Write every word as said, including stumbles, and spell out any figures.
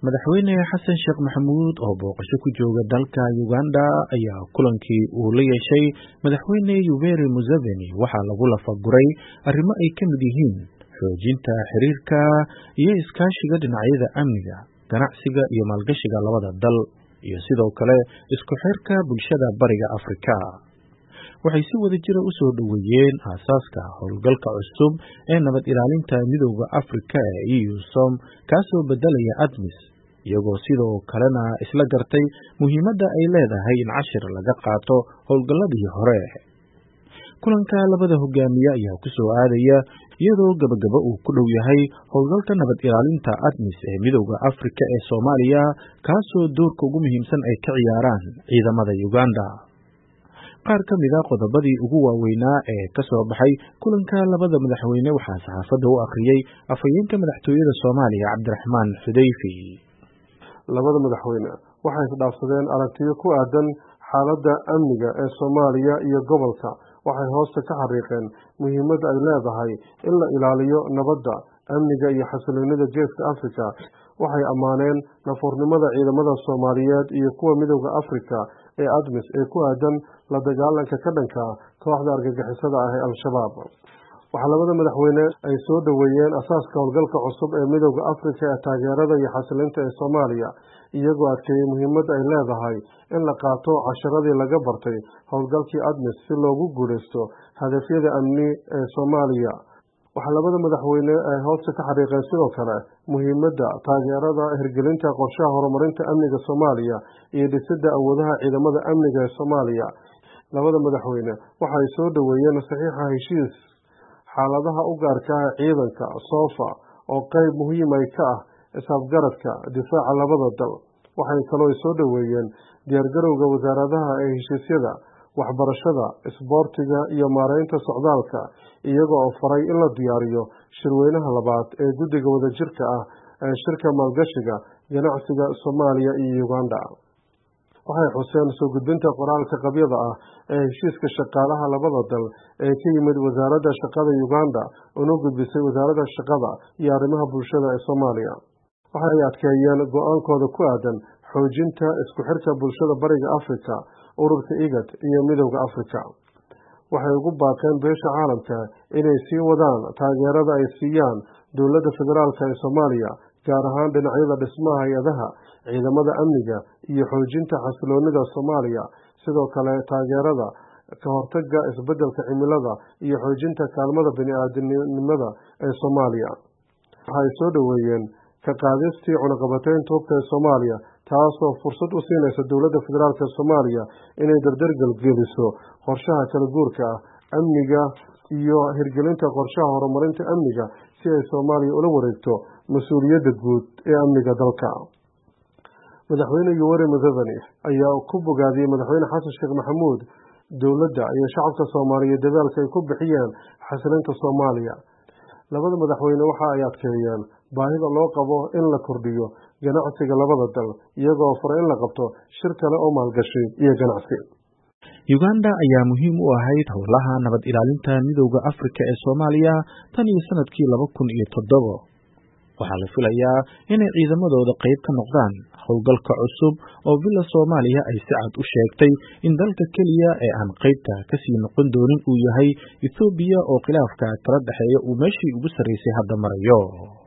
madaxweyne xasan sheekh maxamuud oo booqasho ku jooga dalka Uganda ayaa kulankii uu la yeeshay madaxweyne Yoweri Museveni waxaa lagu lafaguray arrimo ay ka mid yihiin xoojinta xiriirka iyo iskaashiga dhinacyada amniga, ganacsiga iyo maalgashiga labada dal, iyo sidoo kale isku xirka bulshada Bariga Afrika. waxay si wada jira u soo dhaweeyeen aasaaska howlgalka cusub ee nabad ilaalinta midowga Afrika ee E U SOM kaasoo bedelaya ATMIS, iyagoo sidoo kalena isla gartay muhiimadda ay leedahay in cashir laga qaato howlgalladii hore. kulanka labada hogaamiye ayaa ku soo aadaya iyadoo gabagaba uu ku dhow yahay howlgalka nabad ilaalinta ATMIS ee midowga Afrika ee Soomaaliya, kaasoo doorka ugu muhiimsan ay ka ciyaaraan ciidamada Uganda. qaar ka mid ah qodobadii ugu waaweynaa ee ka soo baxay kulanka labada madaxweyne waxaa saxaafadda u akhriyay afhayeenka madaxtooyada Soomaaliya Cabdiraxmaan Xudayfi. labada madaxweyne waxay isdhaafsadeen aragtiyo ku aadan xaaladda amniga ee Soomaaliya iyo gobolka. waxay hoosta ka xariiqeen muhiimadda ay leedahay in la ilaaliyo nabadda, amniga iyo xasiloonida Geeska Afrika. waxay ammaaneen nafurnimada ciidamada Soomaaliyeed iyo kuwa midowga Afrika ee ATMIS ee ku aadan la dagaalanka ka dhanka kooxda argagixisada ah ee Al-Shabaab. waxaa labada madaxweyne ay soo dhaweeyeen asaaska howlgalka cusub ee midowga Afrika ee taageerada iyo xasilinta ee Soomaaliya, iyagoo adkeeyey muhiimadda ay leedahay in la qaato casharadii laga bartay howlgalkii ATMIS si loogu guuleysto hadafyada amni ee Soomaaliya. waxaa labada madaxweyne ay hoosta ka xariiqeen sidoo kale muhiimadda taageerada hirgelinta qorshaha horumarinta amniga Soomaaliya iyo dhisidda awoodaha ciidamada amniga ee Soomaaliya. labada madaxweyne waxa ay soo dhaweeyeen saxiixa heshiis xaaladaha u gaarka ah ciidanka SOFA oo qayb muhiim ay ka ah isafgaradka difaaca labada dal. waxay kaloo soo dhaweeyeen diyaargarowga wasaaradaha ee heshiisyada waxbarashada, isboortiga iyo maareynta socdaalka, iyaga oo faray in la diyaariyo shirweynaha labaad ee guddiga wadajirka ah ee shirka maalgashiga ganacsiga Soomaaliya iyo Uganda. waxay xuseen soo gudbinta qoraalka qabyada ah ee heshiiska shaqaalaha labada dal ee ka yimid wasaaradda shaqada Uganda una gudbisay wasaaradda shaqada iyo arrimaha bulshada ee Soomaaliya. waxay adkeeyeen go-aankooda ku aadan xoojinta isku xirka bulshada Bariga Afrika, ururka IGAD iyo midowga Afrika. waxay ugu baaqeen beesha caalamka inay sii wadaan taageerada ay siiyaan dowladda federaalka ee Soomaaliya, gaar ahaan dhinacyada dhismaha hay-adaha, ciidamada amniga iyo xoojinta xasiloonida Soomaaliya. sidoo kale taageerada ka hortagga isbeddelka cimilada iyo xoojinta kaalmada bini-aadamnimada ee Soomaaliya. waxay soo dhaweeyeen ka qaadistii cunaqabataynta hubka ee Soomaaliya, taasoo fursad u siinaysa dowladda federaalka ee Soomaaliya inay dardargal geliso qorshaha kala guurka ah, amniga iyo hirgelinta qorshaha horumarinta amniga si ay Soomaaliya ula wareegto mas-uuliyadda guud ee amniga dalka. madaxweyne Yoweri Museveni ayaa ku bogaadiyey madaxweyne xasan sheekh maxamuud, dowladda iyo shacabka Soomaaliyeed dadaalka ay ku bixiyeen xasilinta Soomaaliya. labada madaxweyne waxa ay adkeeyeen baahida loo qabo in la kordhiyo ganacsiga labada dal, iyagoo faray in la qabto shir kale oo maalgashi iyo ganacsi. Uganda ayaa muhiim u ahayd howlaha nabad ilaalinta midowga Afrika ee Soomaaliya tan iyo sanadkii laba kun iyo toddoba. waxaa la filayaa inay ciidamadooda qayb ka noqdaan howlgalka cusub oo bila Soomaaliya ay si cad u sheegtay in dalka keliya ee aan qaybta kasii noqon doonin uu yahay Ethiopia oo khilaafka kala dhexeeya uu meeshii ugu sarreysay hadda marayo.